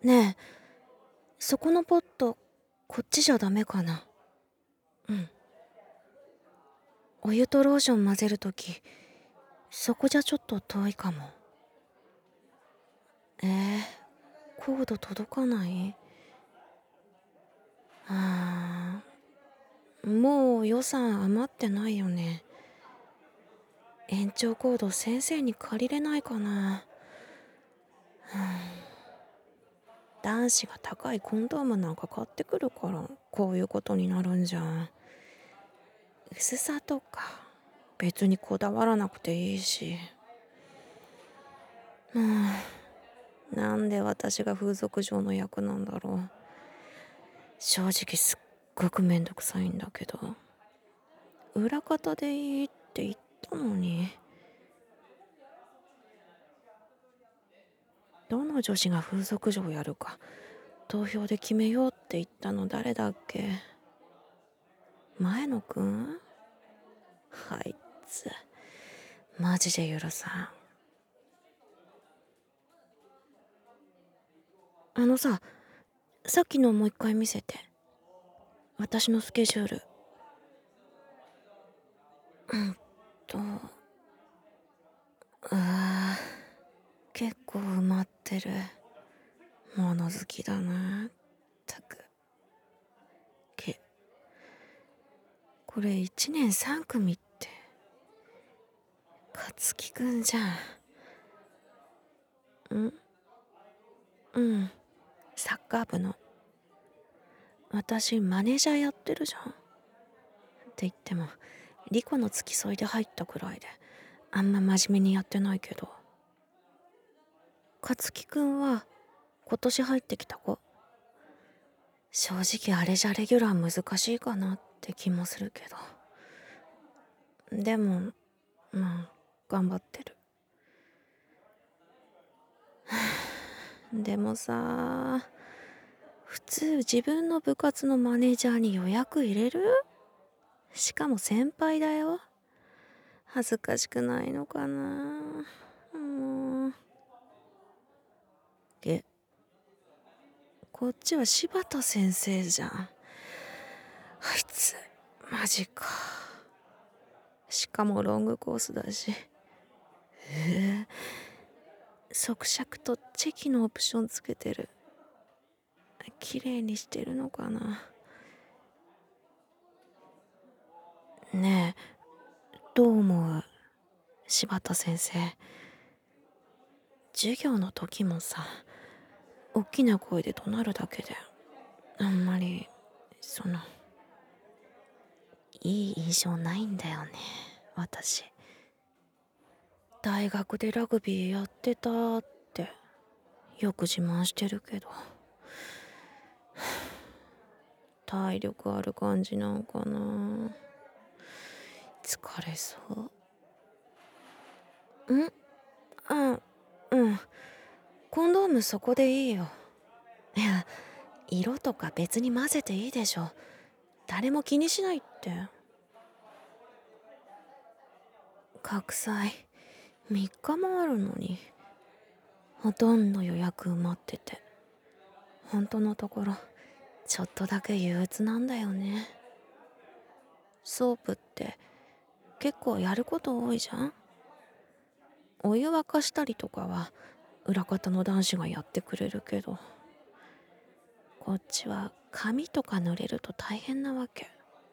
ねえ、そこのポット、こっちじゃダメかな。うん。お湯とローション混ぜるとき、そこじゃちょっと遠いかも。コード届かない？あもう予算余ってないよね。延長コード先生に借りれないかな。男子が高いコンドームなんか買ってくるからこういうことになるんじゃん。薄さとか別にこだわらなくていいし。なんで私が風俗嬢の役なんだろう。正直すっごくめんどくさいんだけど、裏方でいいって言ったのに。どの女子が風俗嬢やるか投票で決めようって言ったの誰だっけ？前野くん？あいつマジで許さん。さっきのもう一回見せて。私のスケジュール。うんと結構埋まってる。物好きだなったく。これ1年3組って勝木くんじゃん。うん、サッカー部の。私マネージャーやってるじゃん。って言ってもリコの付き添いで入ったくらいであんま真面目にやってないけど。勝木くんは今年入ってきた子。正直あれじゃレギュラー難しいかなって気もするけど、でもまあ頑張ってる。でもさ、普通自分の部活のマネージャーに予約入れる？しかも先輩だよ。恥ずかしくないのかな。もうこっちは柴田先生じゃん。あいつマジか。しかもロングコースだし。速尺とチェキのオプションつけてる。綺麗にしてるのかな。ねえ、どう思う？柴田先生。授業の時もさ、大きな声で怒鳴るだけであんまりいい印象ないんだよね、私。大学でラグビーやってたってよく自慢してるけど、体力ある感じなんかな。疲れそう。あ、うん。コンドームそこでいいよ。いや、色とか別に混ぜていいでしょ。誰も気にしないって。学祭3日もあるのにほとんど予約埋まってて、本当のところちょっとだけ憂鬱なんだよね。ソープって結構やること多いじゃん。お湯沸かしたりとかは裏方の男子がやってくれるけど、こっちは髪とか濡れると大変なわけ。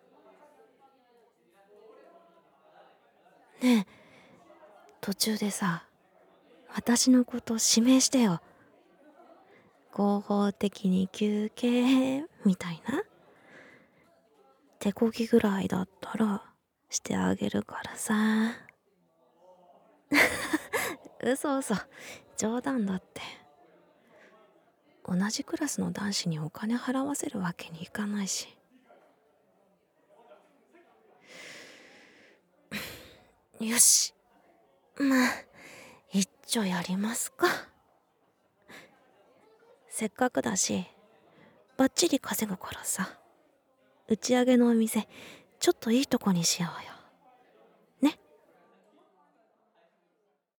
ねえ、途中でさ、私のこと指名してよ。合法的に休憩みたいな。手こぎぐらいだったらしてあげるからさ。嘘嘘、冗談だって。同じクラスの男子にお金払わせるわけにいかないし。よし、まあ一丁やりますか。せっかくだしバッチリ稼ぐからさ、打ち上げのお店ちょっといいとこにしようよ。